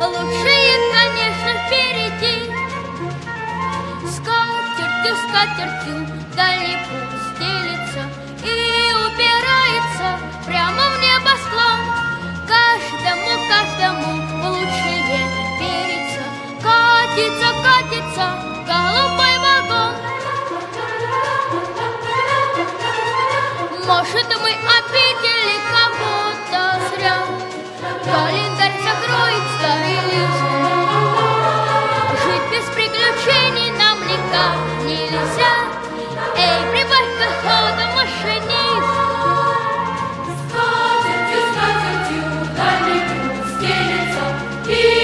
Лучшие, конечно, впереди. Скатертью, скатертью дальний путь стелится и упирается прямо в небосклон. Каждому, каждому лучшее верится. Катится, катится голубой вагон. Может, мы обидели кого-то зря. Календарь закроет старый лист. Жить без приключений нам никак нельзя. Эй, прибавь-ка хода, машинист. Скатертью, скатертью дальний путь стелется и